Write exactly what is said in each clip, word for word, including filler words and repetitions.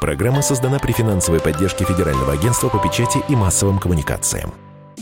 Программа создана при финансовой поддержке Федерального агентства по печати и массовым коммуникациям.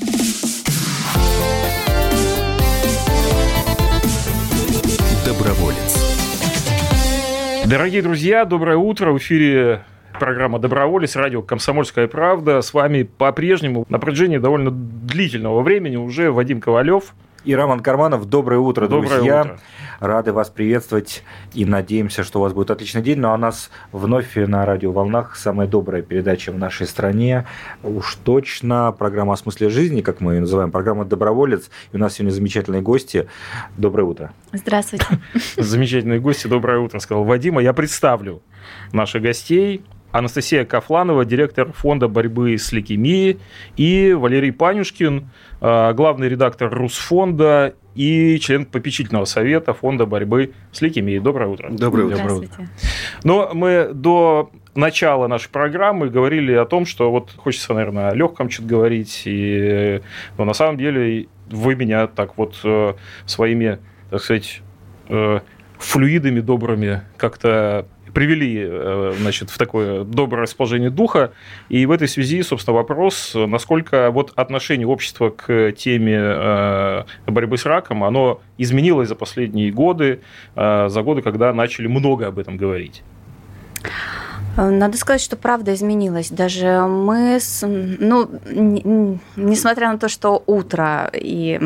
Доброволец. Дорогие друзья, доброе утро. В эфире программа «Доброволец», радио «Комсомольская правда». С вами по-прежнему на протяжении довольно длительного времени уже Вадим Ковалев и Роман Карманов. Доброе утро, Доброе друзья. Утро. Рады вас приветствовать и надеемся, что у вас будет отличный день. Ну а у нас вновь на радиоволнах самая добрая передача в нашей стране. Уж точно программа «О смысле жизни», как мы ее называем, программа «Доброволец». И у нас сегодня замечательные гости. Доброе утро. Здравствуйте. Замечательные гости. Доброе утро, сказал Вадим. Я представлю наших гостей. Анастасия Кафланова, директор фонда борьбы с лейкемией, и Валерий Панюшкин, главный редактор Русфонда и член попечительного совета фонда борьбы с лейкемией. Доброе утро. Доброе утро. Здравствуйте. Но мы до начала нашей программы говорили о том, что вот хочется, наверное, о легком что-то говорить, и, но на самом деле вы меня так вот своими, так сказать, флюидами добрыми как-то привели, значит, в такое доброе расположение духа. И в этой связи, собственно, вопрос, насколько вот отношение общества к теме борьбы с раком, оно изменилось за последние годы, за годы, когда начали много об этом говорить. Надо сказать, что правда изменилась. Даже мы, с, ну, несмотря на то, что утро, и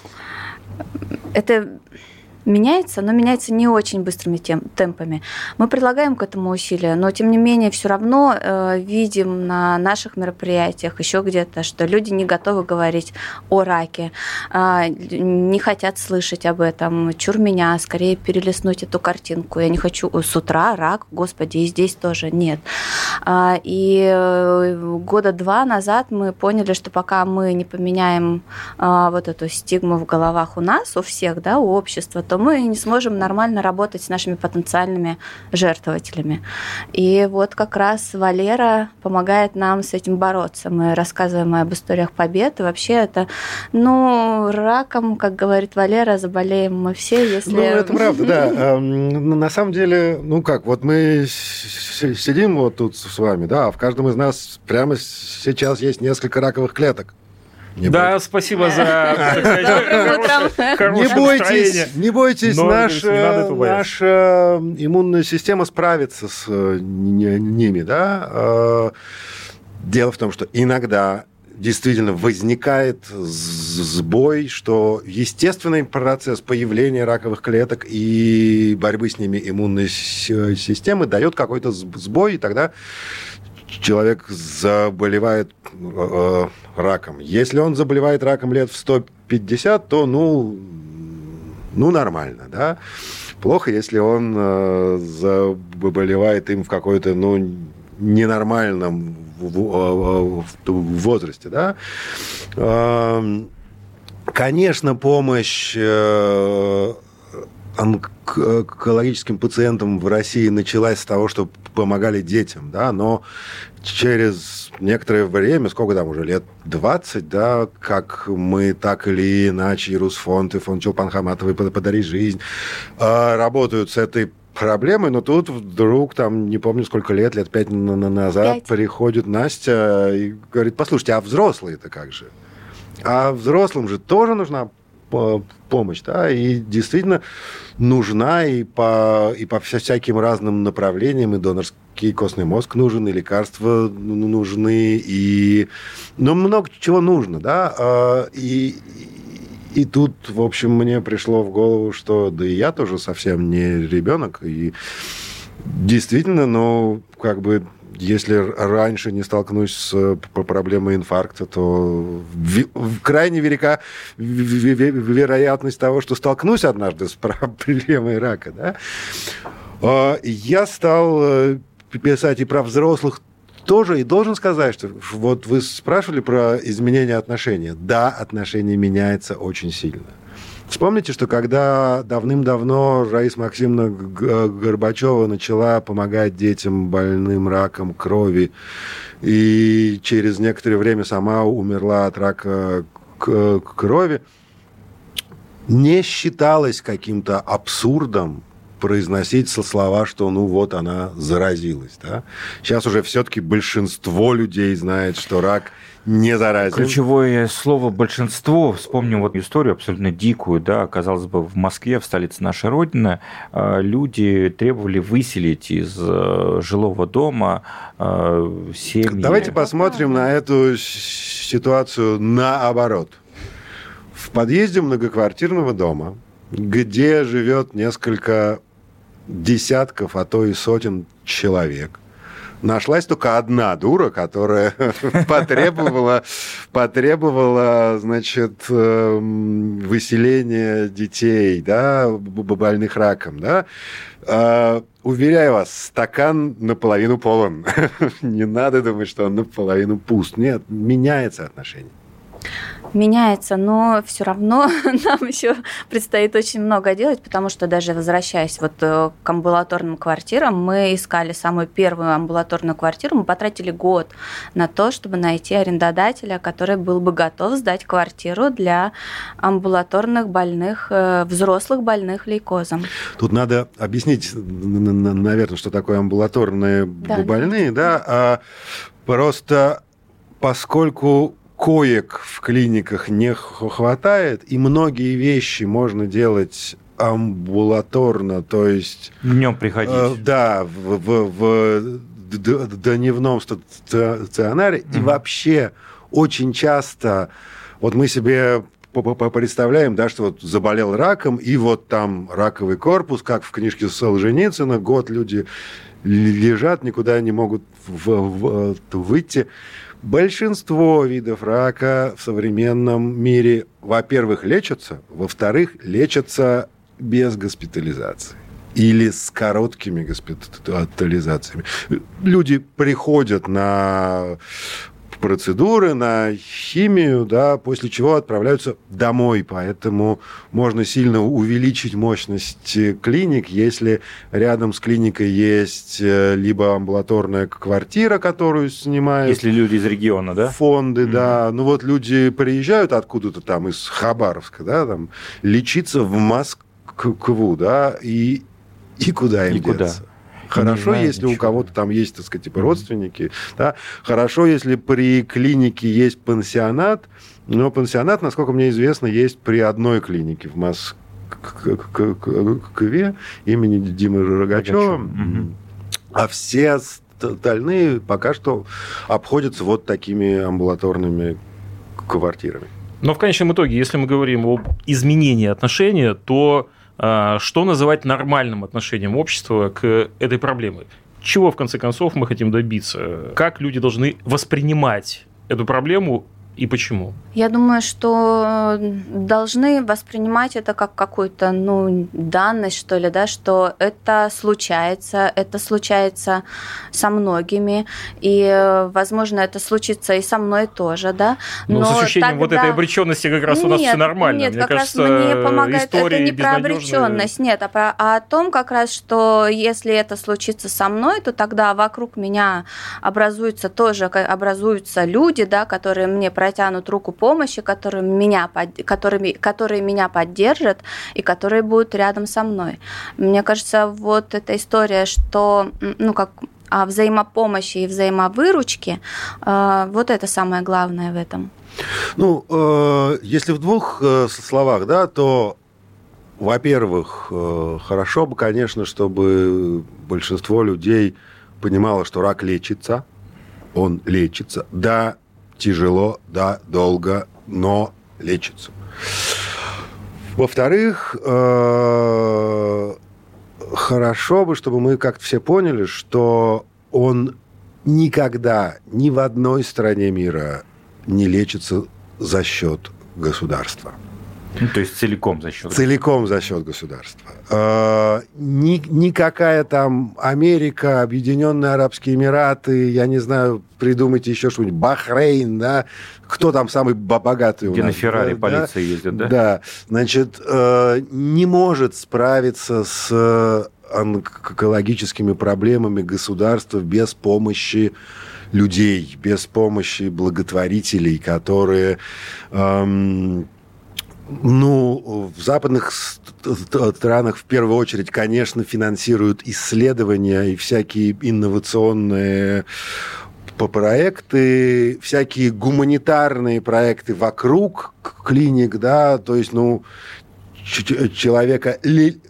это меняется, но меняется не очень быстрыми тем, темпами. Мы предлагаем к этому усилия, но тем не менее все равно э, видим на наших мероприятиях еще где-то, что люди не готовы говорить о раке, э, не хотят слышать об этом. Чур меня, скорее перелистнуть эту картинку. Я не хочу с утра рак, господи, и здесь тоже нет. Э, и года два назад мы поняли, что пока мы не поменяем э, вот эту стигму в головах у нас, у всех, да, у общества, то мы не сможем нормально работать с нашими потенциальными жертвователями. И вот как раз Валера помогает нам с этим бороться. Мы рассказываем об историях побед. И вообще это, ну, раком, как говорит Валера, заболеем мы все, если... Ну, это правда, да. На самом деле, ну как, вот мы сидим вот тут с вами, да, а в каждом из нас прямо сейчас есть несколько раковых клеток. Не да, бойтесь. Спасибо за Не бойтесь, не бойтесь, наша, наша иммунная система справится с ними, да. Дело в том, что иногда действительно возникает сбой, что естественный процесс появления раковых клеток и борьбы с ними иммунной системы дает какой-то сбой, и тогда человек заболевает э, раком. Если он заболевает раком лет в сто пятьдесят, то, ну, ну нормально, да. Плохо, если он э, заболевает им в какой-то, ну, ненормальном в, в, в возрасте, да. Э, конечно, помощь э, онкологическим пациентам в России началась с того, что помогали детям, да, но через некоторое время, сколько там уже, лет двадцать, да, как мы так или иначе, и Русфонд, и фонд Чулпан-Хаматовой «Подари жизнь» работают с этой проблемой, но тут вдруг, там, не помню, сколько лет, лет пять назад пять. Приходит Настя и говорит: послушайте, а взрослые-то как же? А взрослым же тоже нужна помощь, да, и действительно нужна и по, и по всяким разным направлениям, и донорский костный мозг нужен, и лекарства нужны, и, ну, много чего нужно, да, и, и тут, в общем, мне пришло в голову, что да и я тоже совсем не ребенок, и действительно, ну, как бы, если раньше не столкнусь с проблемой инфаркта, то крайне велика вероятность того, что столкнусь однажды с проблемой рака. Да? Я стал писать и про взрослых тоже, и должен сказать, что вот вы спрашивали про изменение отношений. Да, отношения меняются очень сильно. Вспомните, что когда давным-давно Раиса Максимовна Горбачева начала помогать детям больным раком крови, и через некоторое время сама умерла от рака крови, не считалось каким-то абсурдом произносить слова, что ну вот она заразилась. Да? Сейчас уже все-таки большинство людей знает, что рак не заразен. Ключевое слово «большинство». Вспомним вот историю абсолютно дикую, да, казалось бы, в Москве, в столице нашей Родины, люди требовали выселить из жилого дома семьи. Давайте посмотрим на эту ситуацию наоборот. В подъезде многоквартирного дома, где живет несколько десятков, а то и сотен человек, нашлась только одна дура, которая потребовала, потребовала, значит, выселения детей, да, больных раком, да. Уверяю вас, стакан наполовину полон. Не надо думать, что он наполовину пуст. Нет, меняется отношение. Меняется, но все равно нам еще предстоит очень много делать, потому что даже возвращаясь вот к амбулаторным квартирам, мы искали самую первую амбулаторную квартиру, мы потратили год на то, чтобы найти арендодателя, который был бы готов сдать квартиру для амбулаторных больных, взрослых больных лейкозом. Тут надо объяснить, наверное, что такое амбулаторные да, больные, да, а просто поскольку коек в клиниках не хватает, и многие вещи можно делать амбулаторно, то есть... Днем приходить. Э, да, в, в, в дневном стационаре. Mm-hmm. И вообще очень часто, вот мы себе представляем, да, что вот заболел раком, и вот там раковый корпус, как в книжке Солженицына, год люди лежат, никуда не могут в, в, выйти. Большинство видов рака в современном мире, во-первых, лечатся, во-вторых, лечатся без госпитализации или с короткими госпитализациями. Люди приходят на процедуры, на химию, да, после чего отправляются домой. Поэтому можно сильно увеличить мощность клиник, если рядом с клиникой есть либо амбулаторная квартира, которую снимают. Если люди из региона, да? Фонды, mm-hmm. да. Ну вот люди приезжают откуда-то там, из Хабаровска, да, там, лечиться в Москву, да, и, и куда им Никуда. деться? Хорошо, если ничего. У кого-то там есть, так сказать, типа родственники. Да? Хорошо, если при клинике есть пансионат, но пансионат, насколько мне известно, есть при одной клинике в Москве имени Димы Рогачева. Угу. А все остальные пока что обходятся вот такими амбулаторными квартирами. Но в конечном итоге, если мы говорим об изменении отношения, то что называть нормальным отношением общества к этой проблеме? Чего, в конце концов, мы хотим добиться? Как люди должны воспринимать эту проблему и почему? Я думаю, что должны воспринимать это как какую-то, ну, данность, что ли, да, что это случается, это случается со многими, и, возможно, это случится и со мной тоже, да. Но, Но с ощущением тогда... вот этой обреченности как раз нет, у нас все нормально. Нет, мне как кажется, раз мне помогает это не про безнадежные... обреченность, нет, а, про, а о том как раз, что если это случится со мной, то тогда вокруг меня образуются тоже, образуются люди, да, которые мне протянут руку помощи, помощи, которые меня, которыми, которые меня поддержат и которые будут рядом со мной. Мне кажется, вот эта история, что, ну, как о взаимопомощи и взаимовыручке, вот это самое главное в этом. Ну, если в двух словах, да, то, во-первых, хорошо бы, конечно, чтобы большинство людей понимало, что рак лечится, он лечится, да, тяжело, да, долго, но лечится. Во-вторых, хорошо бы, чтобы мы как-то все поняли, что он никогда ни в одной стране мира не лечится за счет государства. Ну, то есть целиком за счет Целиком за счет государства. Э, ни, никакая там Америка, Объединенные Арабские Эмираты, я не знаю, придумайте еще что-нибудь, Бахрейн, да, кто там самый богатый у Где нас? Где на Феррари да, полиция да? ездит, да? Да, значит, э, не может справиться с онкологическими проблемами государства без помощи людей, без помощи благотворителей, которые... Эм, Ну, в западных странах в первую очередь, конечно, финансируют исследования и всякие инновационные проекты, всякие гуманитарные проекты вокруг клиник, да, то есть, ну, человека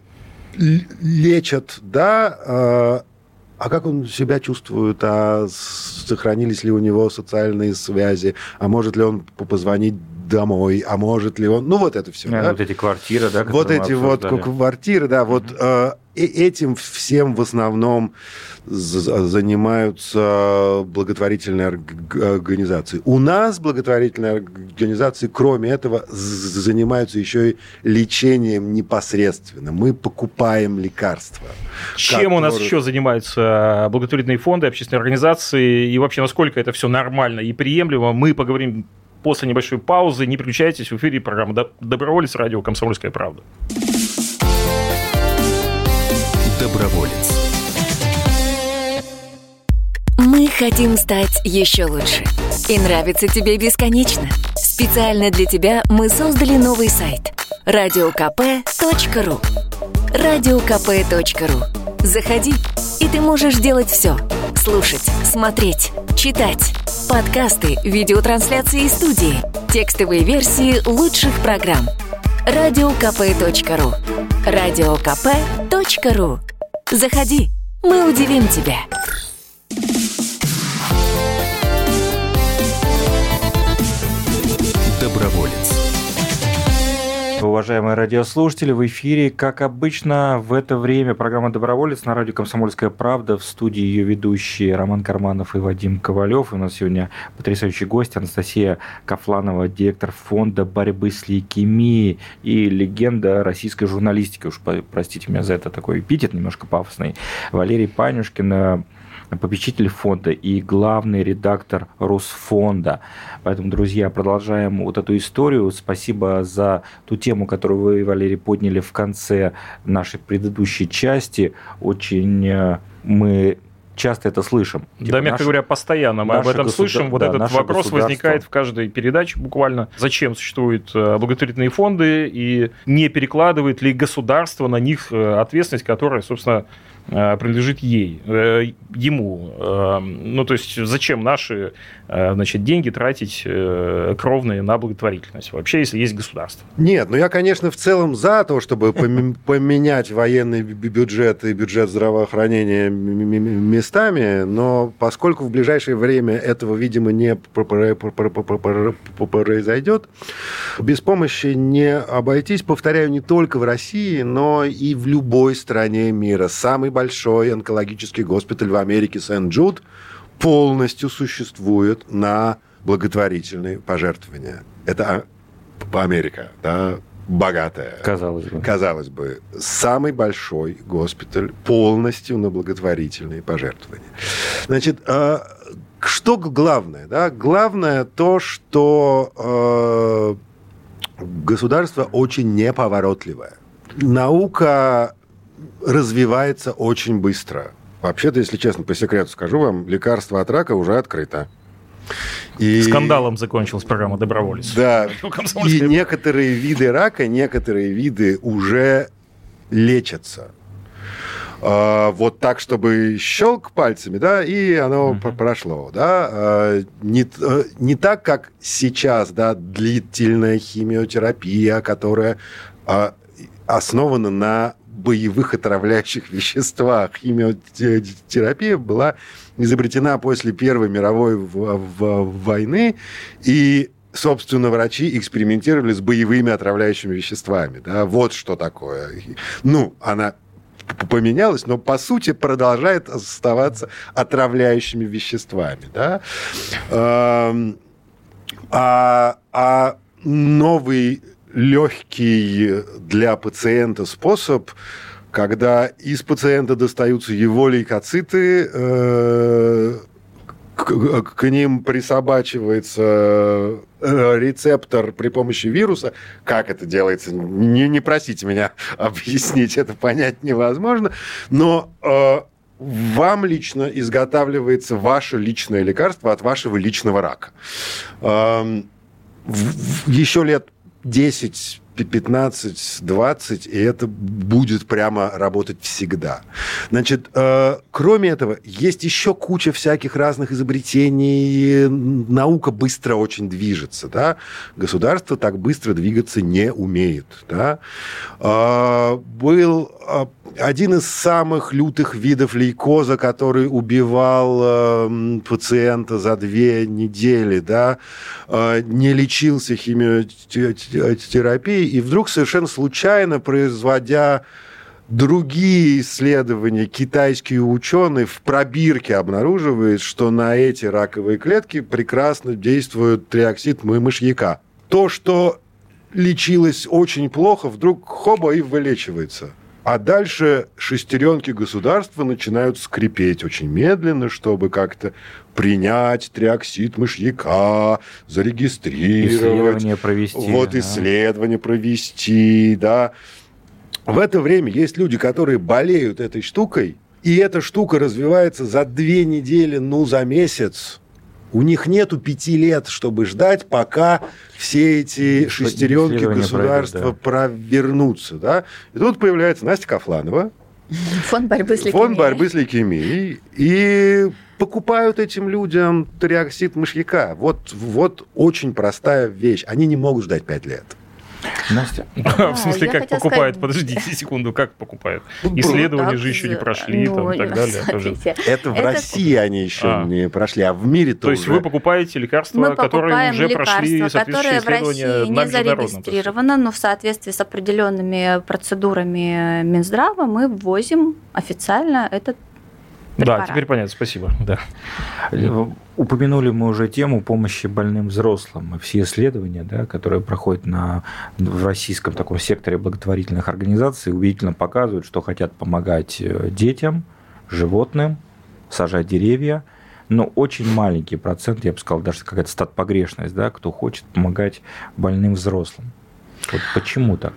лечат, да, а как он себя чувствует, а сохранились ли у него социальные связи, а может ли он позвонить домой, а может ли он... Ну, вот это все. Да, да? Вот эти квартиры, да? Вот эти вот квартиры, да, mm-hmm. вот э, этим всем в основном занимаются благотворительные организации. У нас благотворительные организации, кроме этого, занимаются еще и лечением непосредственно. Мы покупаем лекарства. Чем которые... у нас еще занимаются благотворительные фонды, общественные организации, и вообще насколько это все нормально и приемлемо, мы поговорим после небольшой паузы. Не переключайтесь, в эфире программа «Доброволец», радио «Комсомольская правда». Доброволец. Мы хотим стать еще лучше. И нравится тебе бесконечно. Специально для тебя мы создали новый сайт – радио ка пэ точка ру. радио ка пэ точка ру. Заходи, и ты можешь делать все. Слушать, смотреть, читать. Подкасты, видеотрансляции из студии, текстовые версии лучших программ. радио ка пэ точка ру. радио ка пэ точка ру. Заходи, мы удивим тебя. Доброволец. Уважаемые радиослушатели, в эфире, как обычно, в это время программа «Доброволец» на радио «Комсомольская правда». В студии ее ведущие Роман Карманов и Вадим Ковалев. И у нас сегодня потрясающий гость Анастасия Кафланова, директор фонда борьбы с лейкемией и легенда российской журналистики. Уж простите меня за это такой эпитет немножко пафосный. Валерий Панюшкин, попечитель фонда и главный редактор Русфонда. Поэтому, друзья, продолжаем вот эту историю. Спасибо за ту тему, которую вы, Валерий, подняли в конце нашей предыдущей части. Очень мы часто это слышим. Типа, да, мягко наш... говоря, постоянно мы об этом государ... слышим. Вот да, этот вопрос возникает в каждой передаче буквально. Зачем существуют благотворительные фонды и не перекладывает ли государство на них ответственность, которая, собственно, принадлежит ей, ему. Ну, то есть, зачем наши, значит, деньги тратить кровные на благотворительность? Вообще, если есть государство. Нет, ну я, конечно, в целом за то, чтобы поменять военный бюджет и бюджет здравоохранения местами, но поскольку в ближайшее время этого, видимо, не произойдет, без помощи не обойтись, повторяю, не только в России, но и в любой стране мира. Самый большой онкологический госпиталь в Америке, Сент-Джуд, полностью существует на благотворительные пожертвования. Это Америка, да, богатая. Казалось бы. Казалось бы. Самый большой госпиталь полностью на благотворительные пожертвования. Значит, что главное? Да? Главное то, что государство очень неповоротливое. Наука развивается очень быстро. Вообще-то, если честно, по секрету скажу вам, лекарство от рака уже открыто. И... Скандалом закончилась программа «Доброволец». Да, и некоторые виды рака, некоторые виды уже лечатся. А, вот так, чтобы щелк пальцами, да, и оно uh-huh. прошло, да. А, не, не так, как сейчас, да, длительная химиотерапия, которая а, основана на боевых отравляющих веществах. Химиотерапия была изобретена после Первой мировой войны, и, собственно, врачи экспериментировали с боевыми отравляющими веществами. Да? Вот что такое. Ну, она поменялась, но, по сути, продолжает оставаться отравляющими веществами. Да? А, а новый легкий для пациента способ, когда из пациента достаются его лейкоциты, э, к, к ним присобачивается рецептор при помощи вируса. Как это делается? Не, не просите меня объяснить, это понять невозможно. Но э, вам лично изготавливается ваше личное лекарство от вашего личного рака. Э, в, в, еще лет десять пятнадцать-двадцать, и это будет прямо работать всегда. Значит, кроме этого, есть еще куча всяких разных изобретений. Наука быстро очень движется, да? Государство так быстро двигаться не умеет, да? Был один из самых лютых видов лейкоза, который убивал пациента за две недели, да? Не лечился химиотерапией, и вдруг совершенно случайно, производя другие исследования, китайские ученые в пробирке обнаруживают, что на эти раковые клетки прекрасно действует триоксид мышьяка. То, что лечилось очень плохо, вдруг хоба и вылечивается. А дальше шестеренки государства начинают скрипеть очень медленно, чтобы как-то принять триоксид мышьяка, зарегистрировать. Исследование провести. Вот да. исследование провести, да. В это время есть люди, которые болеют этой штукой, и эта штука развивается за две недели, ну, за месяц. У них нету пяти лет, чтобы ждать, пока все эти шестеренки государства пройдут, да. провернутся. Да? И тут появляется Настя Кафланова. Фонд борьбы с лейкемией. Фонд борьбы с лейкемией. И покупают этим людям триоксид мышьяка. Вот, вот очень простая вещь. Они не могут ждать пять лет. Настя. В смысле, как покупают? Подождите секунду, как покупают? Исследования же еще не прошли, там, и так далее. Это в России они еще не прошли, а в мире тоже. То есть вы покупаете лекарства, которые уже прошли соответствующие исследования на международном. Не зарегистрировано, но в соответствии с определенными процедурами Минздрава мы ввозим официально этот препарат. Да, теперь понятно, спасибо. Да. Упомянули мы уже тему помощи больным взрослым. Все исследования, да, которые проходят на, в российском таком секторе благотворительных организаций, убедительно показывают, что хотят помогать детям, животным, сажать деревья, но очень маленький процент, я бы сказал, даже какая-то статпогрешность, да, кто хочет помогать больным взрослым. Вот почему так?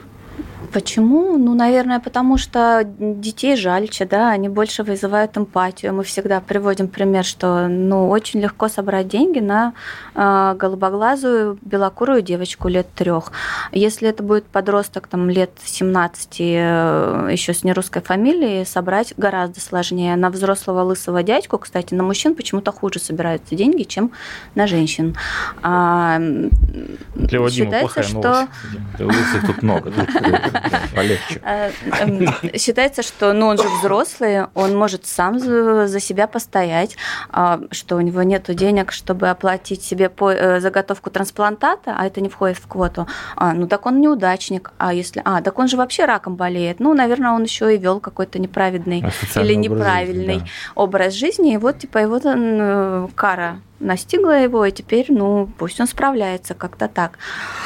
Почему? Ну, наверное, потому что детей жальче, да, они больше вызывают эмпатию. Мы всегда приводим пример, что, ну, очень легко собрать деньги на э, голубоглазую белокурую девочку лет трех. Если это будет подросток там лет семнадцати, э, еще с нерусской фамилией, собрать гораздо сложнее. На взрослого лысого дядьку, кстати, на мужчин почему-то хуже собираются деньги, чем на женщин. А, Для Вадима считается, плохая что... новость. Для лысых тут много. Полегче. Считается, что ну, он же взрослый, он может сам за себя постоять, что у него нет денег, чтобы оплатить себе заготовку трансплантата, а это не входит в квоту. А, ну так он неудачник. А если, а, так он же вообще раком болеет. Ну, наверное, он еще и вел какой-то неправедный или неправильный образ жизни, и вот типа его кара настигла его, и теперь, ну, пусть он справляется как-то так.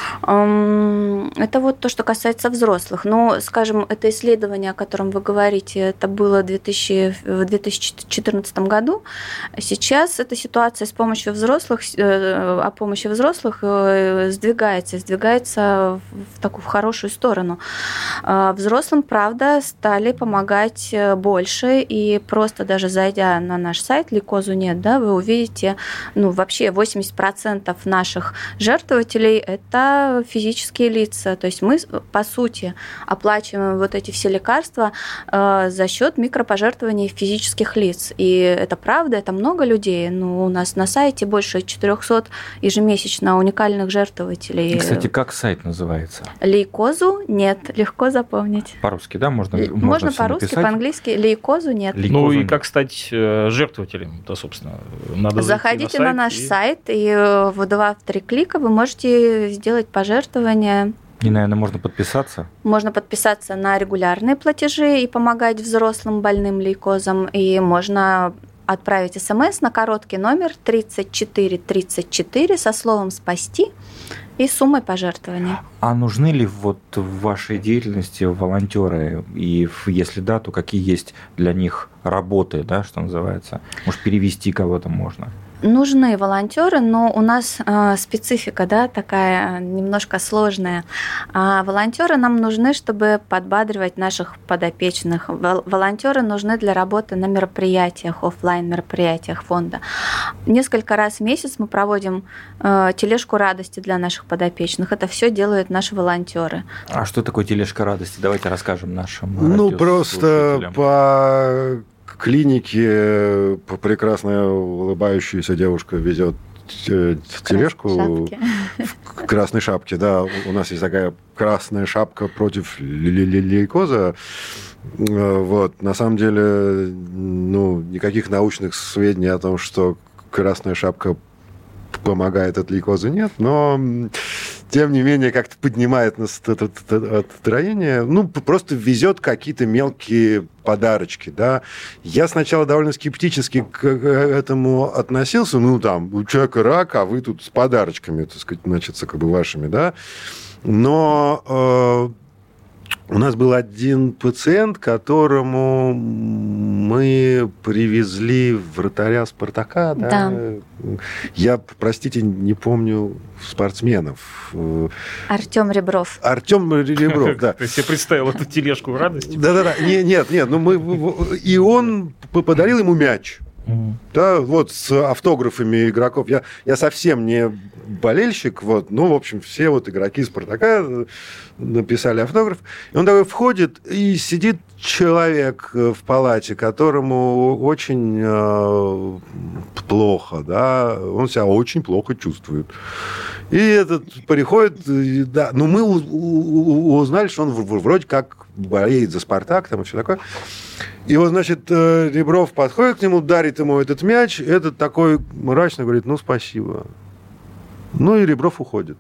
Это вот то, что касается взрослых. Но, скажем, это исследование, о котором вы говорите, это было в две тысячи четырнадцатом году. Сейчас эта ситуация с помощью взрослых, о помощи взрослых сдвигается, сдвигается в такую в хорошую сторону. Взрослым, правда, стали помогать больше, и просто даже зайдя на наш сайт лейкозу нет, да, вы увидите, ну, вообще восемьдесят процентов наших жертвователей – это физические лица. То есть мы, по сути, оплачиваем вот эти все лекарства э, за счет микропожертвований физических лиц. И это правда, это много людей. Ну, у нас на сайте больше четыреста ежемесячно уникальных жертвователей. Кстати, как сайт называется? Лейкозу нет, легко запомнить. По-русски, да? Можно, можно, можно по-русски, написать? По-английски. Лейкозу нет. Лейкозу ну и нет. как стать жертвователем? Да, собственно, надо Заходите на, на наш и... сайт, и в два-три клика вы можете сделать пожертвование. И, наверное, можно подписаться? Можно подписаться на регулярные платежи и помогать взрослым больным лейкозом, и можно отправить смс на короткий номер тридцать четыре тридцать четыре со словом «спасти» и суммой пожертвования. А нужны ли вот в вашей деятельности волонтеры? И если да, то какие есть для них работы, да, что называется? Может, перевести кого-то можно? Нужны волонтеры, но у нас э, специфика, да, такая немножко сложная. А волонтеры нам нужны, чтобы подбадривать наших подопечных. Волонтеры нужны для работы на мероприятиях, офлайн мероприятиях фонда. Несколько раз в месяц мы проводим э, тележку радости для наших подопечных. Это все делают наши волонтеры. А что такое тележка радости? Давайте расскажем нашим. Ну, просто по клинике прекрасная улыбающаяся девушка везет тележку в красной шапке. Да, у нас есть такая красная шапка против лейкоза. Вот. На самом деле, ну, никаких научных сведений о том, что красная шапка помогает от лейкоза, нет, но тем не менее как-то поднимает настроение, ну, просто везет какие-то мелкие подарочки, да. Я сначала довольно скептически к этому относился, ну, там, у человека рак, а вы тут с подарочками, так сказать, значит, как бы вашими, да. Но э, у нас был один пациент, которому мы привезли вратаря «Спартака». Да? Да. Я, простите, не помню спортсменов. Артем Ребров. Артем Ребров, да. Ты себе представил эту тележку радости? Да-да-да. Нет, нет, ну мы... И он подарил ему мяч. Да, вот с автографами игроков. Я, я совсем не болельщик, вот, ну, в общем, все вот игроки «Спартака» написали автограф. И он такой входит, и сидит человек в палате, которому очень э, плохо, да, он себя очень плохо чувствует. И этот приходит, да, ну, мы узнали, что он вроде как болеет за «Спартак», там и все такое. И вот, значит, Ребров подходит к нему, дарит ему этот мяч, этот такой мрачно говорит, ну, спасибо. Ну, и Ребров уходит.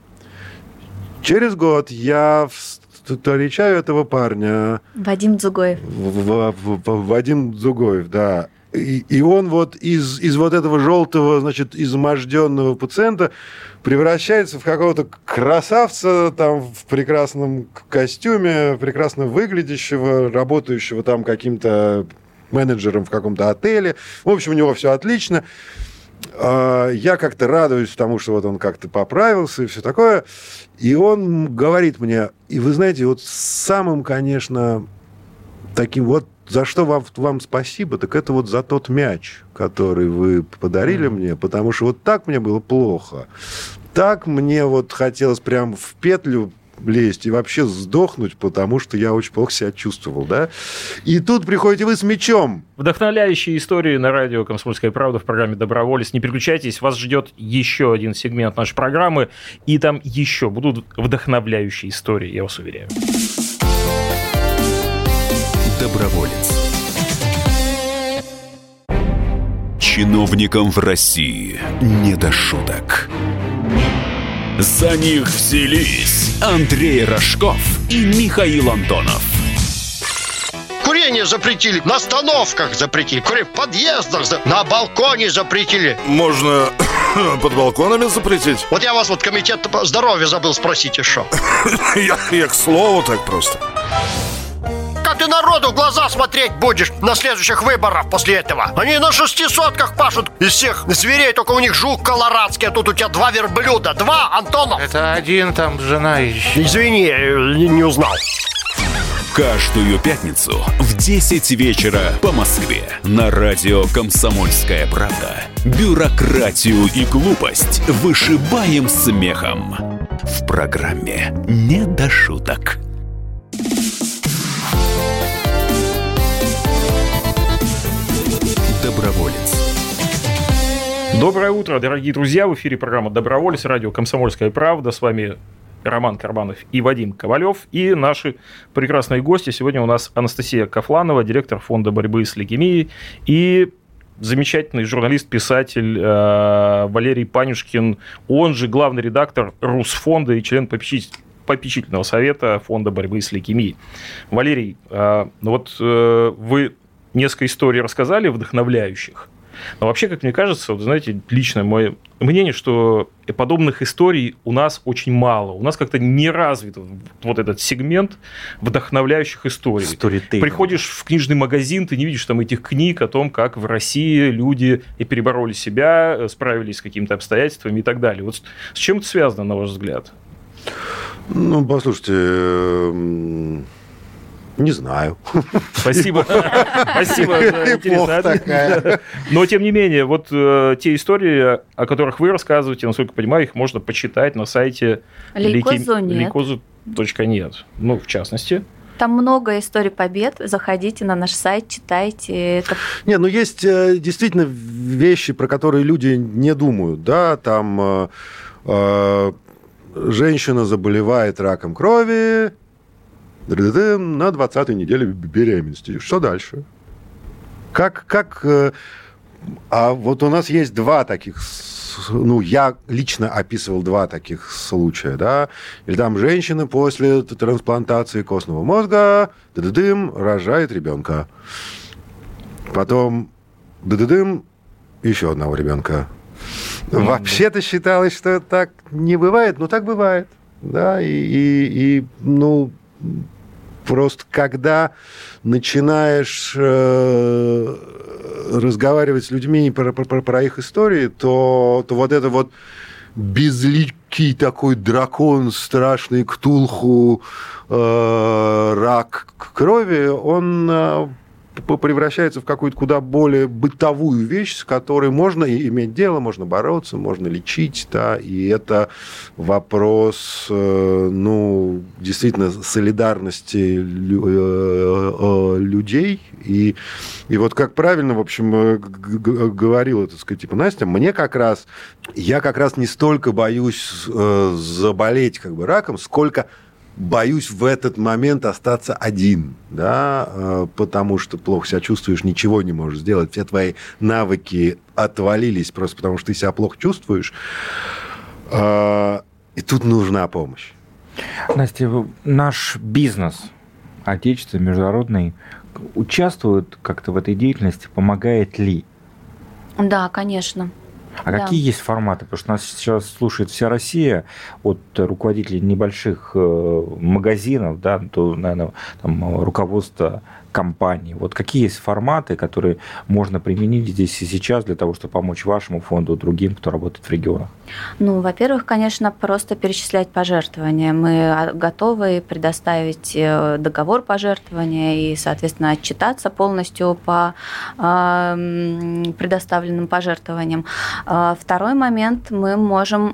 Через год я встречаю этого парня. Вадим Дзугоев. В, в, в, Вадим Дзугоев, да. И, и он вот из, из вот этого желтого, значит, изможденного пациента превращается в какого-то красавца там в прекрасном костюме, прекрасно выглядящего, работающего там каким-то менеджером в каком-то отеле. В общем, у него все отлично. Я как-то радуюсь тому, что вот он как-то поправился и все такое. И он говорит мне, и вы знаете, вот самым, конечно, таким вот, за что вам, вам спасибо, так это вот за тот мяч, который вы подарили mm-hmm. мне, потому что вот так мне было плохо. Так мне вот хотелось прям в петлю лезть и вообще сдохнуть, потому что я очень плохо себя чувствовал, да? И тут приходите вы с мячом. Вдохновляющие истории на радио «Комсомольская правда» в программе «Доброволец». Не переключайтесь, вас ждет еще один сегмент нашей программы, и там еще будут вдохновляющие истории, я вас уверяю. Доброволец. Чиновникам в России не до шуток. За них взялись Андрей Рожков и Михаил Антонов. Курение запретили, на остановках запретили, курение в подъездах, на балконе запретили. Можно под балконами запретить? Вот я вас вот комитет здоровья забыл спросить еще. я, я к слову так просто. Как ты народу в глаза смотреть будешь на следующих выборах после этого? Они на шестисотках пашут из всех зверей, только у них жук колорадский, а тут у тебя два верблюда. Два, Антонов? Это один, там жена еще. Извини, не, не узнал. Каждую пятницу в десять вечера по Москве на радио «Комсомольская правда». Бюрократию и глупость вышибаем смехом. В программе «Не до шуток». Доброволец. Доброе утро, дорогие друзья. В эфире программа «Доброволец», радио «Комсомольская правда». С вами Роман Карманов и Вадим Ковалев. И наши прекрасные гости. Сегодня у нас Анастасия Кафланова, директор фонда борьбы с лейкемией, и замечательный журналист, писатель э, Валерий Панюшкин, он же главный редактор Русфонда и член попечитель. попечительного совета фонда борьбы с лейкемией. Валерий, э, ну вот э, вы несколько историй рассказали, вдохновляющих. Но вообще, как мне кажется, вот, знаете, личное мое мнение, что подобных историй у нас очень мало. У нас как-то не развит вот этот сегмент вдохновляющих историй. Storytelling. Приходишь в книжный магазин, ты не видишь там этих книг о том, как в России люди и перебороли себя, справились с какими-то обстоятельствами и так далее. Вот с чем это связано, на ваш взгляд? Ну, послушайте, не знаю. Спасибо. Спасибо за интересный ответ. Но, тем не менее, вот э, те истории, о которых вы рассказываете, насколько я понимаю, их можно почитать на сайте лейкозу точка нет. Ну, в частности. Там много историй побед. Заходите на наш сайт, читайте. Это... Не, ну есть действительно вещи, про которые люди не думают. Да, там э, э, женщина заболевает раком крови на двадцатой неделе беременности. Что дальше? Как, как... А вот у нас есть два таких... Ну, я лично описывал два таких случая, да. Или там женщина после трансплантации костного мозга дым рожает ребенка. Потом дым еще одного ребенка. Mm-hmm. Вообще-то считалось, что так не бывает, но так бывает. Да, и, и, и ну... Просто когда начинаешь э, разговаривать с людьми про, про, про их истории, то, то вот это вот безликий такой дракон, страшный Ктулху, э, рак крови, он э, превращается в какую-то куда более бытовую вещь, с которой можно иметь дело, можно бороться, можно лечить, да, и это вопрос, ну, действительно, солидарности людей, и, и вот как правильно, в общем, говорила, так сказать, типа, Настя, мне как раз, я как раз не столько боюсь заболеть, как бы, раком, сколько боюсь в этот момент остаться один, да, потому что плохо себя чувствуешь, ничего не можешь сделать, все твои навыки отвалились просто потому, что ты себя плохо чувствуешь, и тут нужна помощь. Настя, наш бизнес, отечественный, международный, участвует как-то в этой деятельности, помогает ли? Да, конечно. А да. Какие есть форматы? Потому что нас сейчас слушает вся Россия, от руководителей небольших магазинов, да, до, наверное, там, руководства компаний. Вот какие есть форматы, которые можно применить здесь и сейчас для того, чтобы помочь вашему фонду и другим, кто работает в регионах? Ну, во-первых, конечно, просто перечислять пожертвования. Мы готовы предоставить договор пожертвования и, соответственно, отчитаться полностью по предоставленным пожертвованиям. Второй момент, мы можем,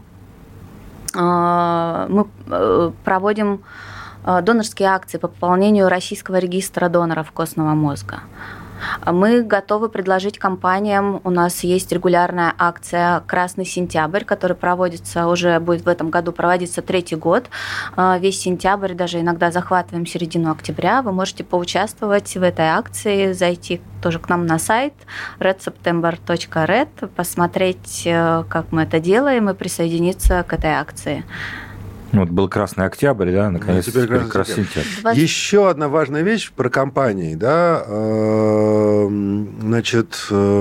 мы проводим донорские акции по пополнению российского регистра доноров костного мозга. Мы готовы предложить компаниям, у нас есть регулярная акция «Красный сентябрь», которая проводится, уже будет в этом году проводиться третий год. Весь сентябрь, даже иногда захватываем середину октября. Вы можете поучаствовать в этой акции, зайти тоже к нам на сайт ред септембер точка ред, посмотреть, как мы это делаем, и присоединиться к этой акции. Вот был красный октябрь, да, наконец, теперь красный, красный сентябрь. Еще одна важная вещь про компании, да, значит,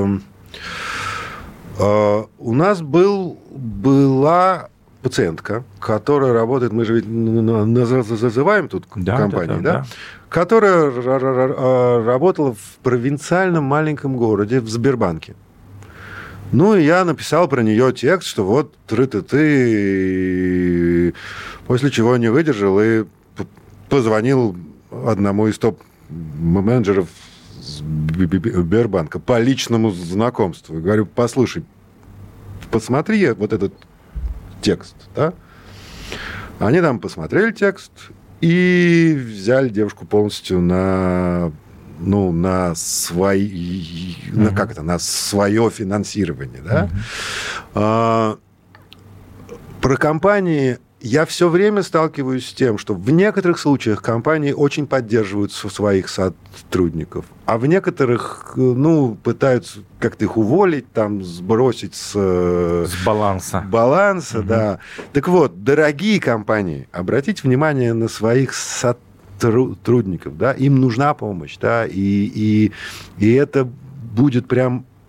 у нас был, была пациентка, которая работает, мы же ведь называем тут да, компании, да, да, да, которая работала в провинциальном маленьком городе, в Сбербанке. Ну, и я написал про нее текст, что вот тры-ты-ты, после чего не выдержал и позвонил одному из топ-менеджеров Сбербанка по личному знакомству. И говорю, послушай, посмотри вот этот текст, да? Они там посмотрели текст и взяли девушку полностью на... ну, на свои, mm-hmm. на, как это, на свое финансирование, да. Mm-hmm. А, про компании я все время сталкиваюсь с тем, что в некоторых случаях компании очень поддерживают своих сотрудников, а в некоторых, ну, пытаются как-то их уволить, там, сбросить с... С баланса. Баланса, mm-hmm. да. Так вот, дорогие компании, обратите внимание на своих сотрудников, трудников, да, им нужна помощь, да, и, и, и это будет прям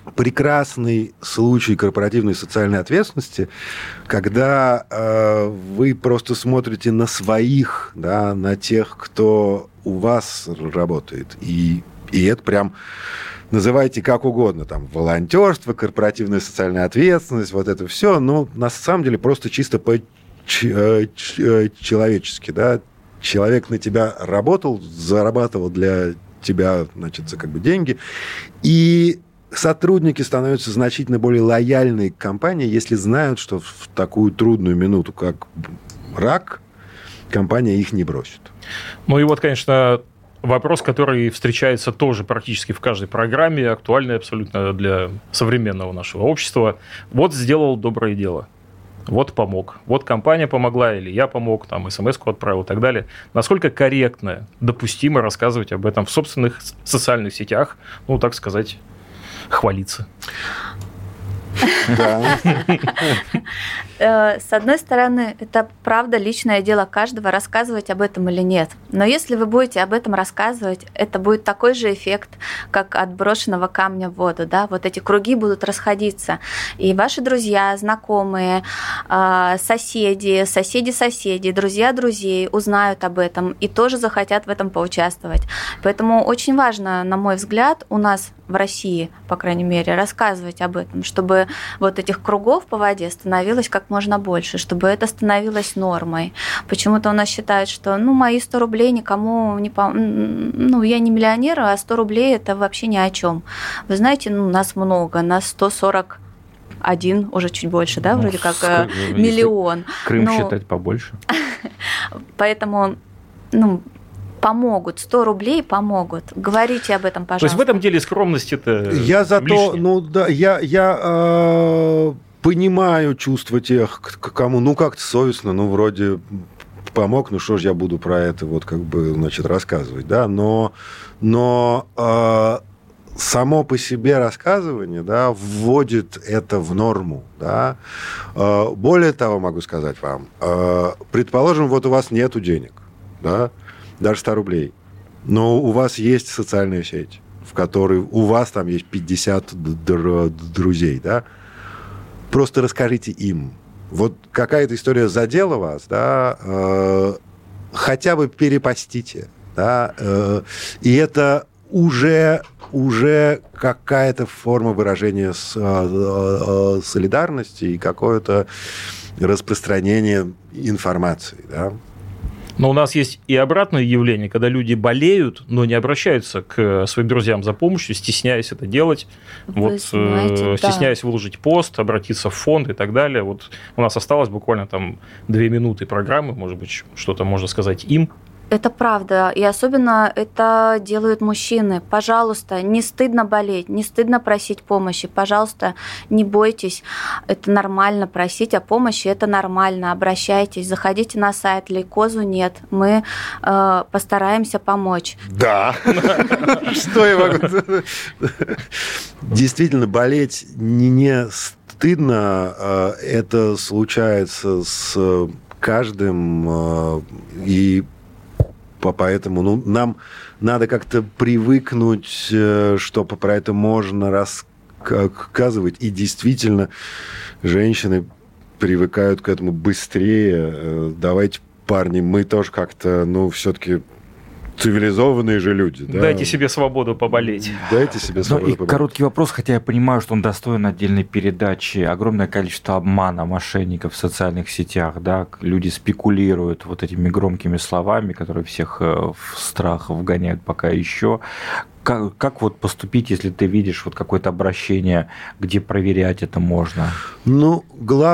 прекрасный случай корпоративной социальной ответственности, когда э, вы просто смотрите на своих, да, на тех, кто у вас работает. И, и это прям называйте как угодно, там, волонтерство, корпоративная социальная ответственность, вот это все, но на самом деле просто чисто по-человечески, да. Человек на тебя работал, зарабатывал для тебя, значит, как бы деньги, и сотрудники становятся значительно более лояльны к компании, если знают, что в такую трудную минуту, как рак, компания их не бросит. Ну и вот, конечно, вопрос, который встречается тоже практически в каждой программе, актуальный абсолютно для современного нашего общества. Вот сделал доброе дело. Вот помог. Вот компания помогла, или я помог, там, смс-ку отправил и так далее. Насколько корректно, допустимо рассказывать об этом в собственных социальных сетях, ну, так сказать, хвалиться? Да. С одной стороны, это правда личное дело каждого, рассказывать об этом или нет. Но если вы будете об этом рассказывать, это будет такой же эффект, как от брошенного камня в воду. Да? Вот эти круги будут расходиться. И ваши друзья, знакомые, соседи, соседи соседей, друзья друзей узнают об этом и тоже захотят в этом поучаствовать. Поэтому очень важно, на мой взгляд, у нас в России, по крайней мере, рассказывать об этом, чтобы вот этих кругов по воде становилось как можно больше, чтобы это становилось нормой. Почему-то у нас считают, что ну, мои сто рублей никому не пом... Ну, я не миллионер, а сто рублей – это вообще ни о чем. Вы знаете, ну, нас много, нас сто сорок один, уже чуть больше, да, вроде ну, как ск... миллион. Крым Но... считать побольше. Поэтому, ну, помогут, сто рублей помогут. Говорите об этом, пожалуйста. То есть в этом деле скромность это Я зато, ну да, я, я э, понимаю чувства тех, кому, ну как-то совестно, ну вроде помог, ну что ж я буду про это вот как бы, значит, рассказывать, да, но, но э, само по себе рассказывание, да, вводит это в норму, да. Э, более того, могу сказать вам, э, предположим, вот у вас нету денег, да, даже сто рублей. Но у вас есть социальная сеть, в которой у вас там есть пятьдесят друзей, да? Просто расскажите им. Вот какая-то история задела вас, да? Э, хотя бы перепостите, да? Э, и это уже, уже какая-то форма выражения с, э, солидарности и какое-то распространение информации, да? Но у нас есть и обратное явление, когда люди болеют, но не обращаются к своим друзьям за помощью, стесняясь это делать, Вы вот, знаете, стесняясь да. выложить пост, обратиться в фонд и так далее. Вот у нас осталось буквально там две минуты программы, может быть, что-то можно сказать им. Это правда, и особенно это делают мужчины. Пожалуйста, не стыдно болеть, не стыдно просить помощи. Пожалуйста, не бойтесь, это нормально просить о помощи, это нормально. Обращайтесь, заходите на сайт Лейкозу нет, мы э, постараемся помочь. Да. Что я могу? Действительно, болеть не стыдно, это случается с каждым, и поэтому ну, нам надо как-то привыкнуть, что про это можно рассказывать. И действительно, женщины привыкают к этому быстрее. Давайте, парни, мы тоже как-то, ну, все-таки цивилизованные же люди. Да? Дайте себе свободу поболеть. Дайте себе свободу ну, и поболеть. Короткий вопрос, хотя я понимаю, что он достоин отдельной передачи. Огромное количество обмана, мошенников в социальных сетях. Да? Люди спекулируют вот этими громкими словами, которые всех в страх вгоняют пока еще. Как, как вот поступить, если ты видишь вот какое-то обращение, где проверять это можно? Ну,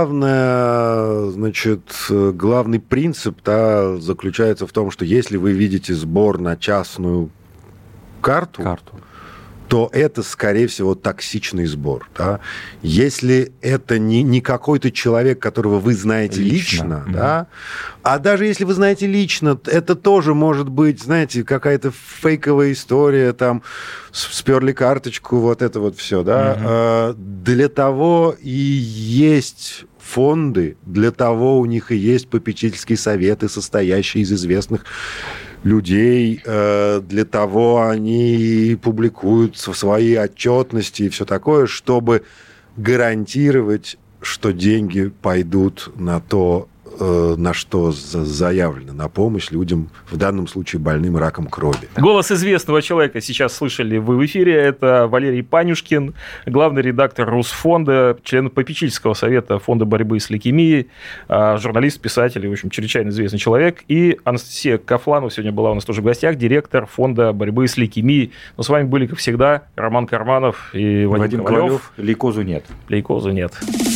главное, значит, главный принцип да, заключается в том, что если вы видите сбор на частную карту, карту. то это, скорее всего, токсичный сбор. Да? Если это не, не какой-то человек, которого вы знаете лично, лично mm-hmm. да, а даже если вы знаете лично, это тоже может быть, знаете, какая-то фейковая история, там, сперли карточку, вот это вот все, да. Mm-hmm. Для того и есть фонды, для того у них и есть попечительские советы, состоящие из известных людей, для того они публикуют свои отчетности и все такое, чтобы гарантировать, что деньги пойдут на то, на что заявлено, на помощь людям, в данном случае больным раком крови. Голос известного человека сейчас слышали вы в эфире. Это Валерий Панюшкин, главный редактор Русфонда, член попечительского совета Фонда борьбы с лейкемией, журналист, писатель, в общем, чрезвычайно известный человек. И Анастасия Кафланова сегодня была у нас тоже в гостях, директор Фонда борьбы с лейкемией. Но с вами были, как всегда, Роман Карманов и Вадим, Вадим Ковалев. Ковалев. Лейкозу нет. Лейкозу нет.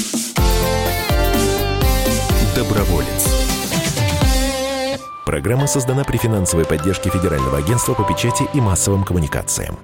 Доброволец. Программа создана при финансовой поддержке Федерального агентства по печати и массовым коммуникациям.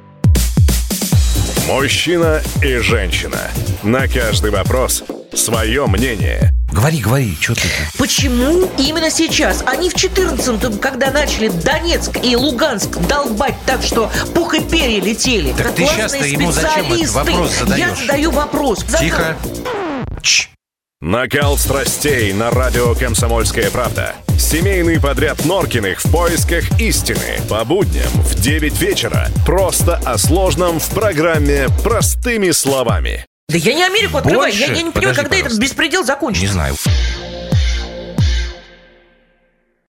Мужчина и женщина. На каждый вопрос свое мнение. Говори, говори, что ты? Почему именно сейчас? Они в четырнадцатом, когда начали Донецк и Луганск долбать так, что пух и перья летели. Так ты сейчас-то ему зачем этот вопрос задаешь? Я задаю вопрос. Тихо. Чш. Накал страстей на радио «Комсомольская правда». Семейный подряд Норкиных в поисках истины. По будням в девять вечера. Просто о сложном в программе «Простыми словами». Да я не Америку открываю. Больше? Я, я не Подожди, понимаю, когда пожалуйста. этот беспредел закончится. Не знаю.